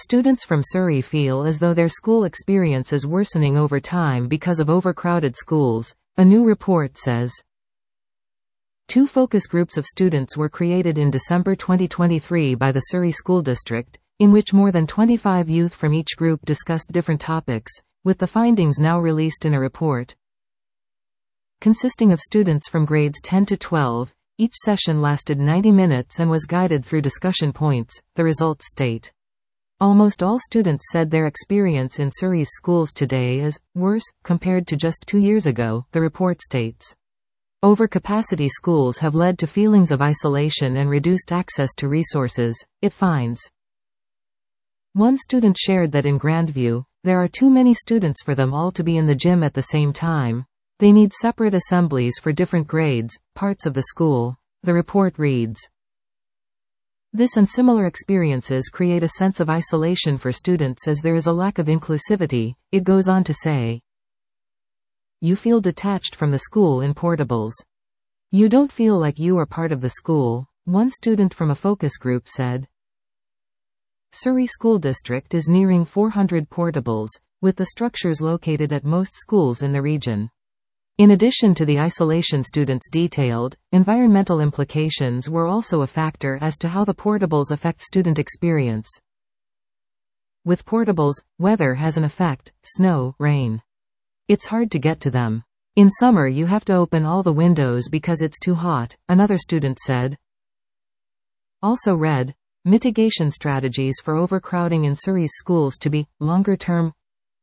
Students from Surrey feel as though their school experience is worsening over time because of overcrowded schools, a new report says. Two focus groups of students were created in December 2023 by the Surrey School District, in which more than 25 youth from each group discussed different topics, with the findings now released in a report. Consisting of students from grades 10 to 12, each session lasted 90 minutes and was guided through discussion points, the results state. Almost all students said their experience in Surrey's schools today is worse compared to just 2 years ago, the report states. Overcapacity schools have led to feelings of isolation and reduced access to resources, it finds. One student shared that in Grandview, there are too many students for them all to be in the gym at the same time. They need separate assemblies for different grades, parts of the school, the report reads. This and similar experiences create a sense of isolation for students as there is a lack of inclusivity, it goes on to say. You feel detached from the school in portables. You don't feel like you are part of the school, one student from a focus group said. Surrey School District is nearing 400 portables, with the structures located at most schools in the region. In addition to the isolation students detailed, environmental implications were also a factor as to how the portables affect student experience. With portables, weather has an effect, snow, rain. It's hard to get to them. In summer you have to open all the windows because it's too hot, another student said. Also read, mitigation strategies for overcrowding in Surrey's schools to be longer term.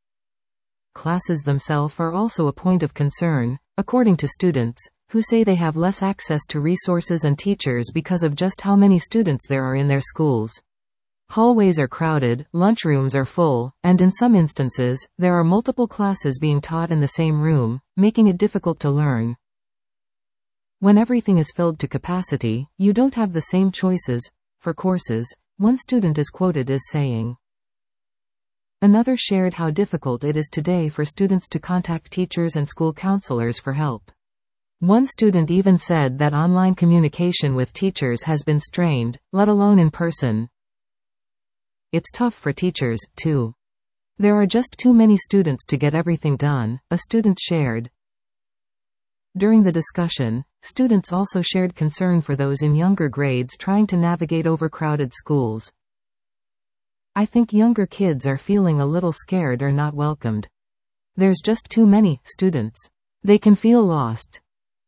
Classes themselves are also a point of concern, according to students, who say they have less access to resources and teachers because of just how many students there are in their schools. Hallways are crowded, lunchrooms are full, and in some instances, there are multiple classes being taught in the same room, making it difficult to learn. When everything is filled to capacity, you don't have the same choices for courses, one student is quoted as saying. Another shared how difficult it is today for students to contact teachers and school counselors for help. One student even said that online communication with teachers has been strained, let alone in person. It's tough for teachers, too. There are just too many students to get everything done, a student shared. During the discussion, students also shared concern for those in younger grades trying to navigate overcrowded schools. I think younger kids are feeling a little scared or not welcomed. There's just too many students. They can feel lost.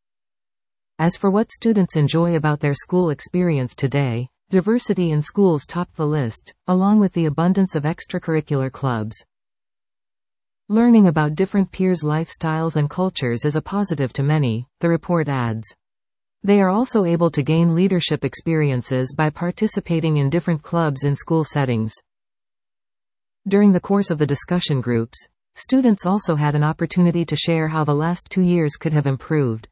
As for what students enjoy about their school experience today, diversity in schools topped the list, along with the abundance of extracurricular clubs. Learning about different peers' lifestyles and cultures is a positive to many, the report adds. They are also able to gain leadership experiences by participating in different clubs in school settings. During the course of the discussion groups, students also had an opportunity to share how the last 2 years could have improved.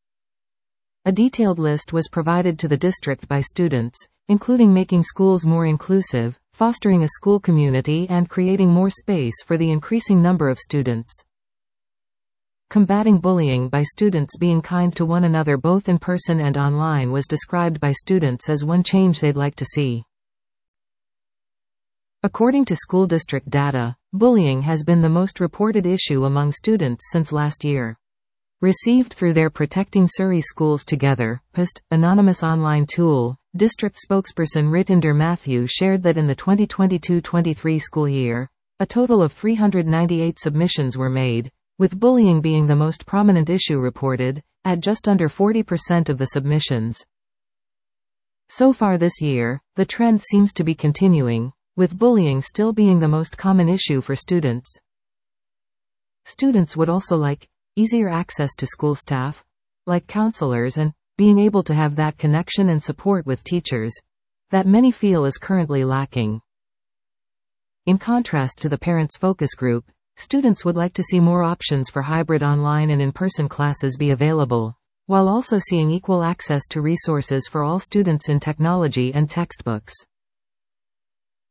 A detailed list was provided to the district by students, including making schools more inclusive, fostering a school community and creating more space for the increasing number of students. Combating bullying by students being kind to one another both in person and online was described by students as one change they'd like to see. According to school district data, bullying has been the most reported issue among students since last year. Received through their Protecting Surrey Schools Together, PST, anonymous online tool, district spokesperson Ritinder Matthew shared that in the 2022-23 school year, a total of 398 submissions were made, with bullying being the most prominent issue reported, at just under 40% of the submissions. So far this year, the trend seems to be continuing, with bullying still being the most common issue for students. Students would also like easier access to school staff, like counselors, and being able to have that connection and support with teachers that many feel is currently lacking. In contrast to the parents' focus group, students would like to see more options for hybrid online and in-person classes be available, while also seeing equal access to resources for all students in technology and textbooks.